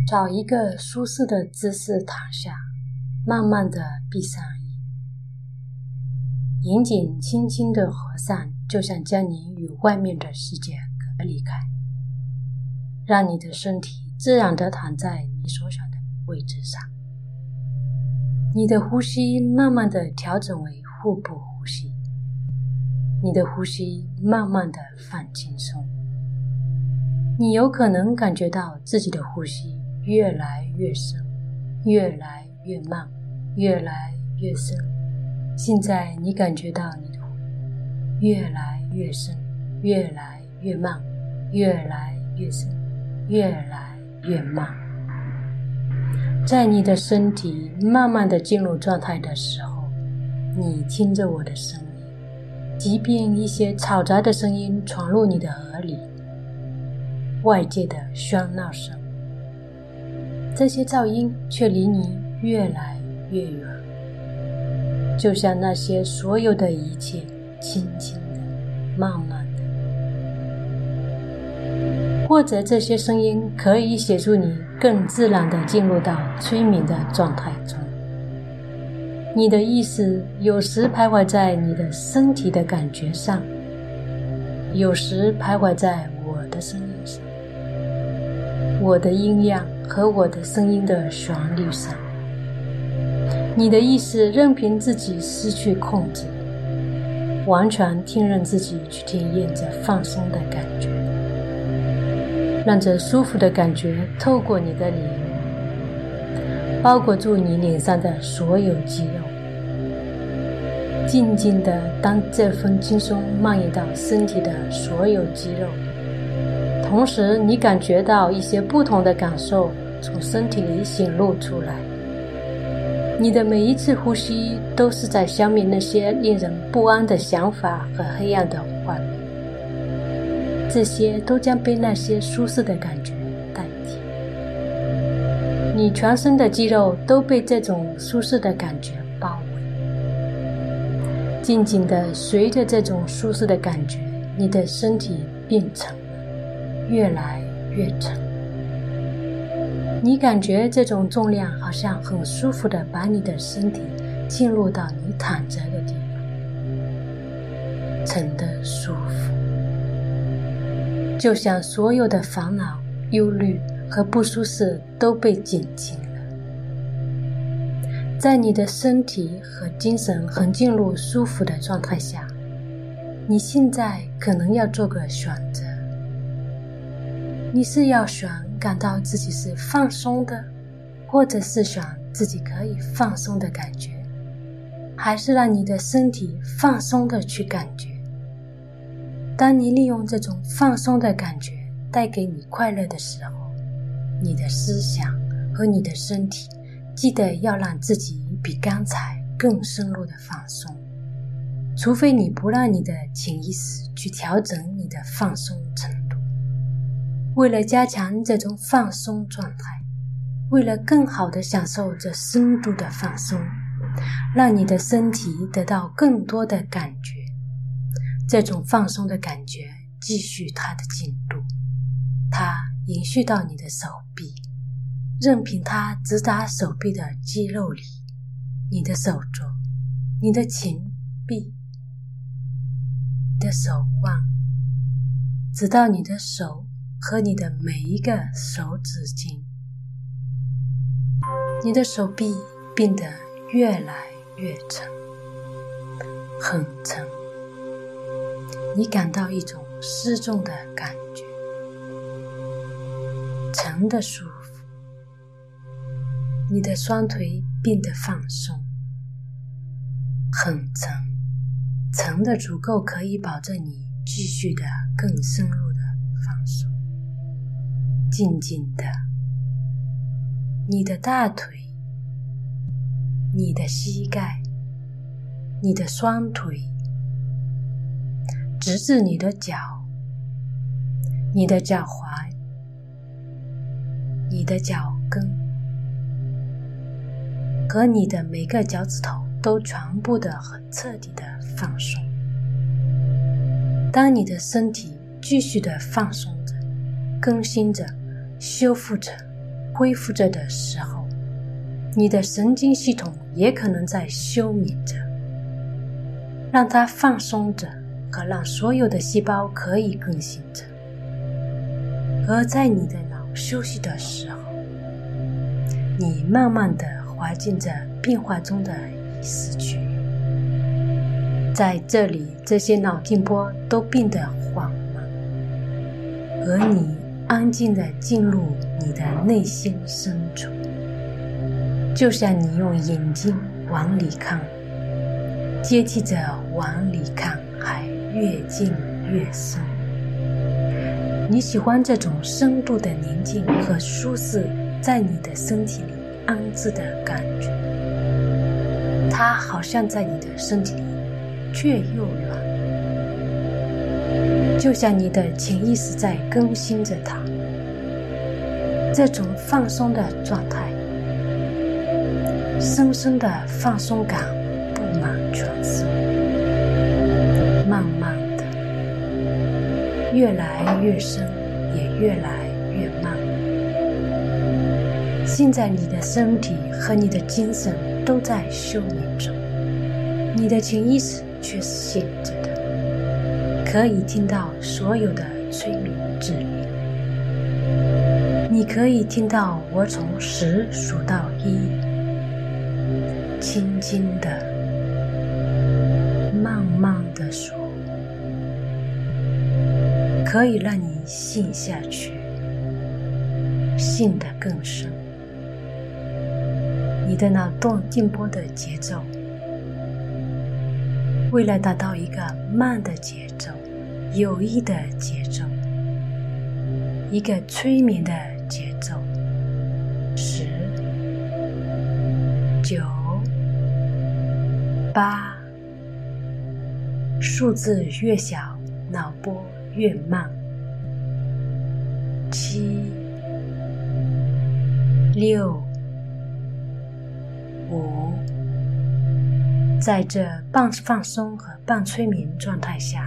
找一个舒适的姿势躺下，慢慢地闭上眼，眼睛轻轻地合上，就像将你与外面的世界隔离开，让你的身体自然地躺在你所想的位置上。你的呼吸慢慢地调整为腹部呼吸，你的呼吸慢慢地放轻松。你有可能感觉到自己的呼吸越来越深，越来越慢，越来越深。现在你感觉到你的呼吸越来越深，越来越慢，越来越深，越来越慢。在你的身体慢慢地进入状态的时候，你听着我的声音，即便一些嘈杂的声音闯入你的耳里，外界的喧闹声，这些噪音却离你越来越远，就像那些所有的一切轻轻的、慢慢的。或者这些声音可以协助你更自然地进入到催眠的状态中。你的意识有时徘徊在你的身体的感觉上，有时徘徊在我的声音上，我的音量和我的声音的旋律上。你的意识任凭自己失去控制，完全听任自己去体验这放松的感觉，让这舒服的感觉透过你的脸，包裹住你脸上的所有肌肉，静静地当这份轻松蔓延到身体的所有肌肉，同时你感觉到一些不同的感受从身体里显露出来。你的每一次呼吸都是在消灭那些令人不安的想法和黑暗的画面，这些都将被那些舒适的感觉代替。你全身的肌肉都被这种舒适的感觉包围，静静地随着这种舒适的感觉，你的身体变沉了，越来越沉。你感觉这种重量好像很舒服地把你的身体进入到你躺着的地方，沉得舒服，就像所有的烦恼、忧虑和不舒适都被减轻了。在你的身体和精神很进入舒服的状态下，你现在可能要做个选择。你是要选感到自己是放松的，或者是选自己可以放松的感觉，还是让你的身体放松的去感觉。当你利用这种放松的感觉带给你快乐的时候，你的思想和你的身体记得要让自己比刚才更深入的放松，除非你不让你的潜意识去调整你的放松程度。为了加强这种放松状态，为了更好地享受这深度的放松，让你的身体得到更多的感觉，这种放松的感觉继续它的进度，它延续到你的手臂，任凭它直达手臂的肌肉里，你的手肘，你的前臂，你的手腕，直到你的手和你的每一个手指尖。你的手臂变得越来越沉，很沉，你感到一种失重的感觉，沉的舒服。你的双腿变得放松，很沉，沉的足够可以保证你继续的更深入的放松。静静的，你的大腿，你的膝盖，你的双腿，直至你的脚，你的脚踝，你的脚跟，和你的每个脚趾头都全部的很彻底的放松。当你的身体继续的放松着，更新着，修复着， 恢复着的时候，你的神经系统也可能在休眠着，让它放松着和让所有的细胞可以更新着。而在你的脑休息的时候，你慢慢地滑进着变化中的意识区域，在这里，这些脑电波都变得缓慢，而你安静地进入你的内心深处，就像你用眼睛往里看，接替着往里看还越进越深。你喜欢这种深度的宁静和舒适在你的身体里安置的感觉，它好像在你的身体里却又软，就像你的潜意识在更新着它。这种放松的状态，深深的放松感布满全身，慢慢的越来越深，也越来越慢。现在你的身体和你的精神都在休眠中，你的潜意识却是醒着的，可以听到所有的催眠指令。你可以听到我从10数到1，轻轻的、慢慢的数，可以让你陷下去，陷得更深。你的脑电波的节奏，为了达到一个慢的节奏、有益的节奏、一个催眠的节奏，10、9、8，数字越小，脑波越慢。7、6、5，在这半放松和半催眠状态下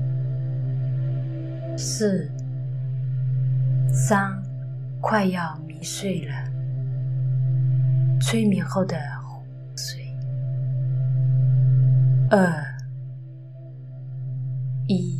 ，4、3，快要迷睡了，催眠后的昏睡。2、1。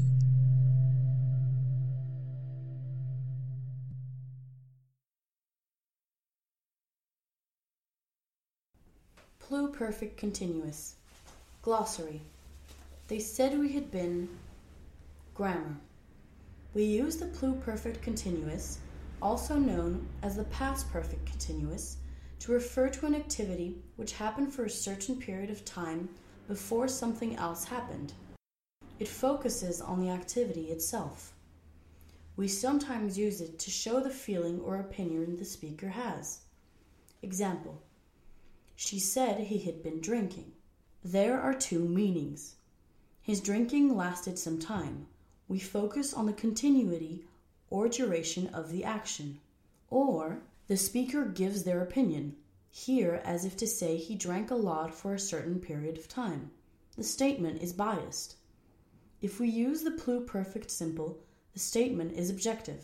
Pluperfect continuous. Glossary. They said we had been. Grammar. We use the pluperfect continuous, also known as the past perfect continuous, to refer to an activity which happened for a certain period of time before something else happened. It focuses on the activity itself. We sometimes use it to show the feeling or opinion the speaker has. Example: she said he had been drinking. There are two meanings. His drinking lasted some time. We focus on the continuity or duration of the action. Or, the speaker gives their opinion, here as if to say he drank a lot for a certain period of time. The statement is biased. If we use the pluperfect simple, the statement is objective.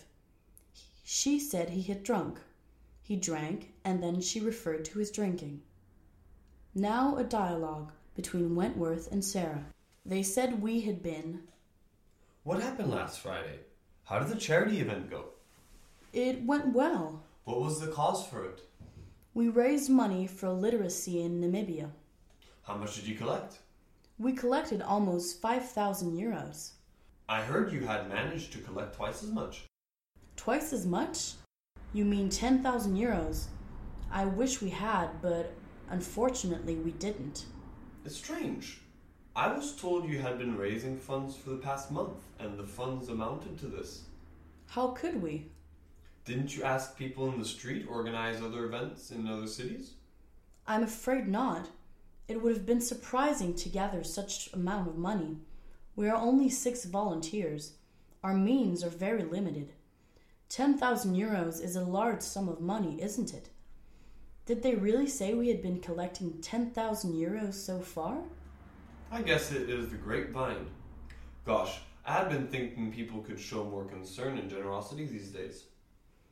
She said he had drunk. He drank, and then she referred to his drinking. Now a dialogue between Wentworth and Sarah. They said we had been. What happened last Friday? How did the charity event go? It went well. What was the cause for it? We raised money for literacy in Namibia. How much did you collect? We collected almost 5,000 euros. I heard you had managed to collect twice as much. Twice as much? You mean 10,000 euros? I wish we had, but unfortunately we didn't. It's strange. I was told you had been raising funds for the past month, and the funds amounted to this. How could we? Didn't you ask people in the street organize other events in other cities? I'm afraid not. It would have been surprising to gather such amount of money. We are only 6 volunteers. Our means are very limited. 10,000 euros is a large sum of money, isn't it? Did they really say we had been collecting 10,000 euros so far? I guess it is the grapevine. Gosh, I had been thinking people could show more concern and generosity these days.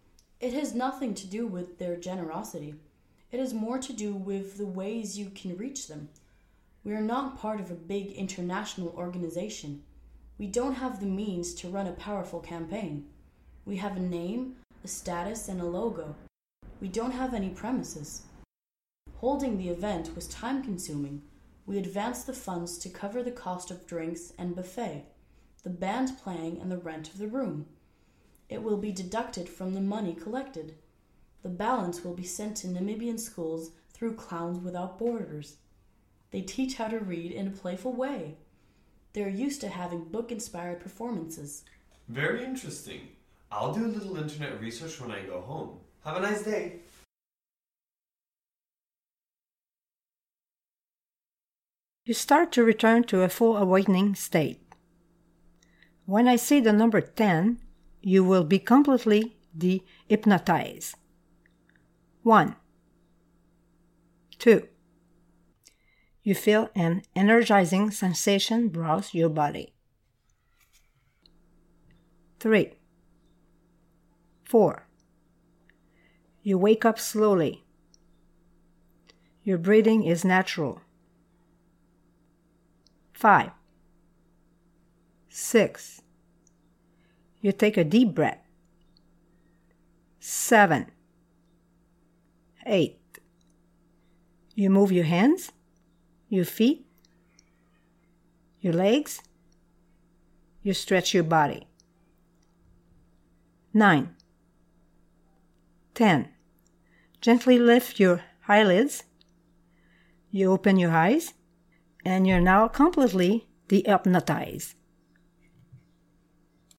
It has nothing to do with their generosity. It has more to do with the ways you can reach them. We are not part of a big international organization. We don't have the means to run a powerful campaign. We have a name, a status, and a logo. We don't have any premises. Holding the event was time-consuming. We advanced the funds to cover the cost of drinks and buffet, the band playing, and the rent of the room. It will be deducted from the money collected. The balance will be sent to Namibian schools through Clowns Without Borders. They teach how to read in a playful way. They're used to having book-inspired performances. Very interesting. I'll do a little internet research when I go home. Have a nice day. You start to return to a full awakening state. When I say the number 10, you will be completely de-hypnotized. 1, 2. You feel an energizing sensation browse your body. 3, 4. You wake up slowly. Your breathing is natural. 5, 6. You take a deep breath. 7, 8. You move your hands, your feet, your legs. You stretch your body. 9, 10. Gently lift your eyelids. You open your eyes, and you're now completely de-hypnotized.